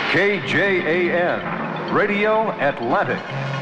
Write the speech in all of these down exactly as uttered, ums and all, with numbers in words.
K J A N, Radio Atlantic.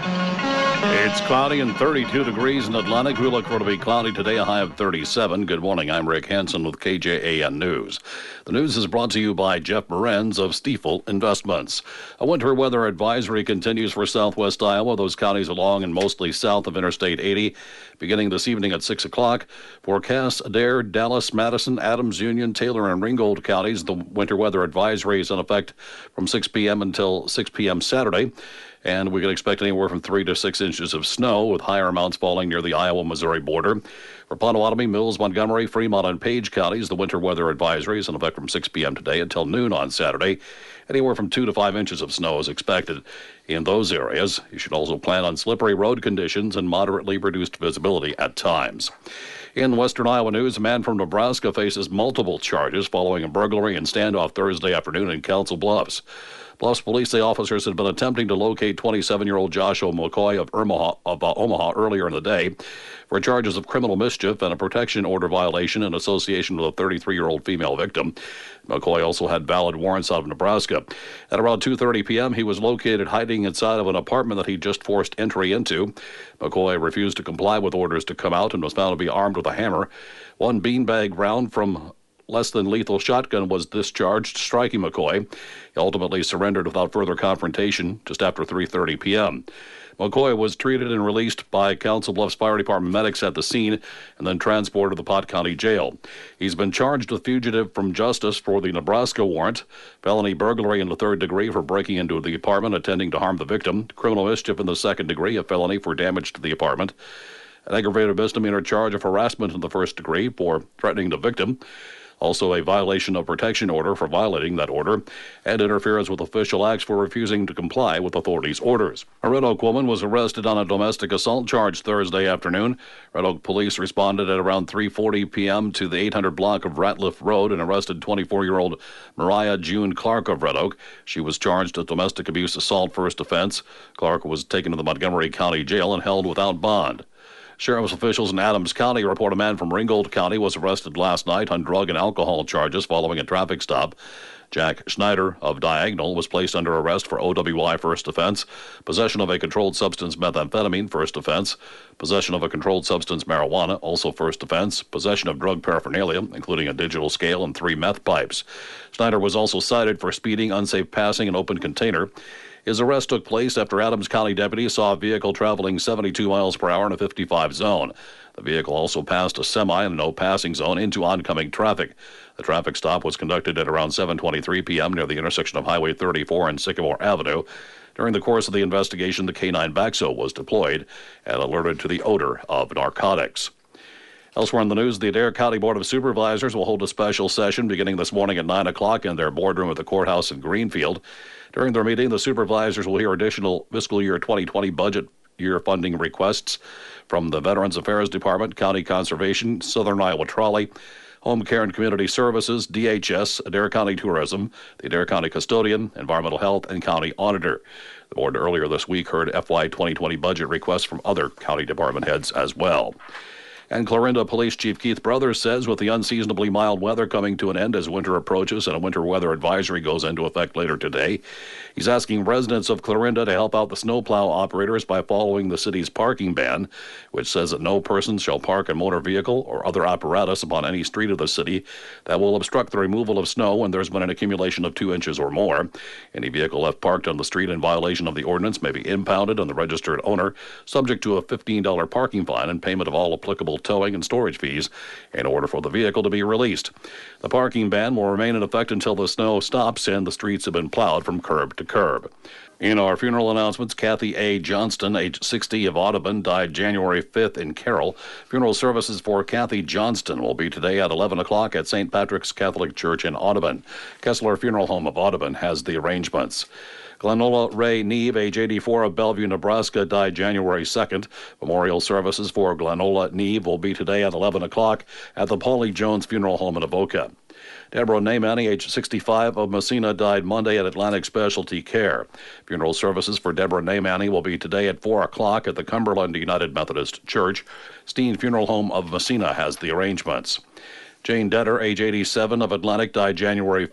It's cloudy and thirty-two degrees in Atlantic. We look for it to be cloudy today, a high of thirty-seven. Good morning. I'm Rick Hansen with K J A N News. The news is brought to you by Jeff Morenz of Stiefel Investments. A winter weather advisory continues for southwest Iowa, those counties along and mostly south of Interstate eighty, beginning this evening at six o'clock. Forecast Adair, Dallas, Madison, Adams, Union, Taylor, and Ringgold counties. The winter weather advisory is in effect from six p.m. until six p.m. Saturday. And we can expect anywhere from three to six inches of snow, with higher amounts falling near the Iowa-Missouri border. For Potawatomi, Mills, Montgomery, Fremont, and Page counties, the winter weather advisory is in effect from six p.m. today until noon on Saturday. Anywhere from two to five inches of snow is expected in those areas. You should also plan on slippery road conditions and moderately reduced visibility at times. In western Iowa news, a man from Nebraska faces multiple charges following a burglary and standoff Thursday afternoon in Council Bluffs. Bluffs police say officers had been attempting to locate twenty-seven-year-old Joshua McCoy of, Omaha, of uh, Omaha earlier in the day for charges of criminal mischief and a protection order violation in association with a thirty-three-year-old female victim. McCoy also had valid warrants out of Nebraska. At around two thirty p.m., he was located hiding inside of an apartment that he just forced entry into. McCoy refused to comply with orders to come out and was found to be armed with a hammer. One beanbag round from less than lethal shotgun was discharged, striking McCoy. He ultimately surrendered without further confrontation just after three thirty p.m. McCoy was treated and released by Council Bluffs Fire Department medics at the scene and then transported to the Pot County Jail. He's been charged with fugitive from justice for the Nebraska warrant, felony burglary in the third degree for breaking into the apartment, intending to harm the victim, criminal mischief in the second degree, a felony for damage to the apartment, an aggravated misdemeanor charge of harassment in the first degree for threatening the victim, also a violation of protection order for violating that order, and interference with official acts for refusing to comply with authorities' orders. A Red Oak woman was arrested on a domestic assault charge Thursday afternoon. Red Oak police responded at around three forty p.m. to the eight hundred block of Ratliff Road and arrested twenty-four-year-old Mariah June Clark of Red Oak. She was charged with domestic abuse assault first offense. Clark was taken to the Montgomery County Jail and held without bond. Sheriff's officials in Adams County report a man from Ringgold County was arrested last night on drug and alcohol charges following a traffic stop. Jack Schneider of Diagonal was placed under arrest for O W I first offense, possession of a controlled substance methamphetamine first offense, possession of a controlled substance marijuana also first offense, possession of drug paraphernalia, including a digital scale and three meth pipes. Schneider was also cited for speeding, unsafe passing, and open container. His arrest took place after Adams County deputies saw a vehicle traveling seventy-two miles per hour in a fifty-five zone. The vehicle also passed a semi in a no-passing zone into oncoming traffic. The traffic stop was conducted at around seven twenty-three p.m. near the intersection of Highway thirty-four and Sycamore Avenue. During the course of the investigation, the K nine Backso was deployed and alerted to the odor of narcotics. Elsewhere in the news, the Adair County Board of Supervisors will hold a special session beginning this morning at nine o'clock in their boardroom at the courthouse in Greenfield. During their meeting, the supervisors will hear additional fiscal year twenty twenty budget year funding requests from the Veterans Affairs Department, County Conservation, Southern Iowa Trolley, Home Care and Community Services, D H S, Adair County Tourism, the Adair County Custodian, Environmental Health, and County Auditor. The board earlier this week heard F Y twenty twenty budget requests from other county department heads as well. And Clarinda Police Chief Keith Brothers says with the unseasonably mild weather coming to an end as winter approaches and a winter weather advisory goes into effect later today, he's asking residents of Clarinda to help out the snowplow operators by following the city's parking ban, which says that no person shall park a motor vehicle or other apparatus upon any street of the city that will obstruct the removal of snow when there's been an accumulation of two inches or more. Any vehicle left parked on the street in violation of the ordinance may be impounded on the registered owner, subject to a fifteen dollars parking fine and payment of all applicable towing and storage fees in order for the vehicle to be released. The parking ban will remain in effect until the snow stops and the streets have been plowed from curb to curb. In our funeral announcements, Kathy A. Johnston, age sixty, of Audubon, died January fifth in Carroll. Funeral services for Kathy Johnston will be today at eleven o'clock at Saint Patrick's Catholic Church in Audubon. Kessler Funeral Home of Audubon has the arrangements. Glenola Ray Neve, age eighty-four, of Bellevue, Nebraska, died January second. Memorial services for Glenola Neve will be today at eleven o'clock at the Paulie Jones Funeral Home in Avoca. Deborah Naimani, age sixty-five, of Messina, died Monday at Atlantic Specialty Care. Funeral services for Deborah Naimani will be today at four o'clock at the Cumberland United Methodist Church. Steen Funeral Home of Messina has the arrangements. Jane Detter, age eighty-seven, of Atlantic, died January fifth.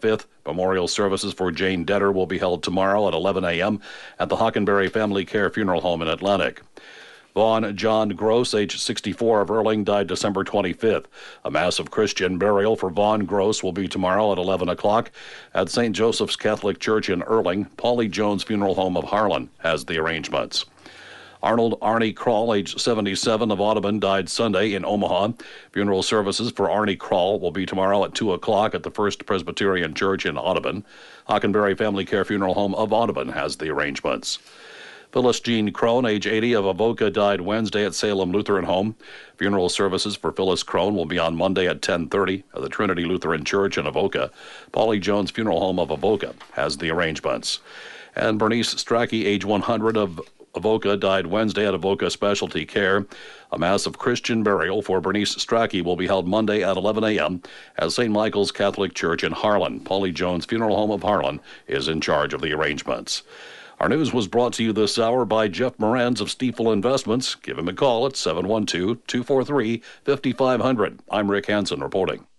Memorial services for Jane Detter will be held tomorrow at eleven a.m. at the Hockenberry Family Care Funeral Home in Atlantic. Vaughn John Gross, age sixty-four, of Erling, died December twenty-fifth. A mass of Christian burial for Vaughn Gross will be tomorrow at eleven o'clock at Saint Joseph's Catholic Church in Erling. Paulie Jones Funeral Home of Harlan has the arrangements. Arnold Arnie Krall, age seventy-seven, of Audubon, died Sunday in Omaha. Funeral services for Arnie Krall will be tomorrow at two o'clock at the First Presbyterian Church in Audubon. Hockenberry Family Care Funeral Home of Audubon has the arrangements. Phyllis Jean Crone, age eighty, of Avoca, died Wednesday at Salem Lutheran Home. Funeral services for Phyllis Crone will be on Monday at ten thirty at the Trinity Lutheran Church in Avoca. Paulie Jones Funeral Home of Avoca has the arrangements. And Bernice Strachey, age one hundred, of Avoca, died Wednesday at Avoca Specialty Care. A mass of Christian burial for Bernice Strachey will be held Monday at eleven a.m. at Saint Michael's Catholic Church in Harlan. Paulie Jones Funeral Home of Harlan is in charge of the arrangements. Our news was brought to you this hour by Jeff Moranz of Stiefel Investments. Give him a call at seven one two, two four three, five five zero zero. I'm Rick Hansen reporting.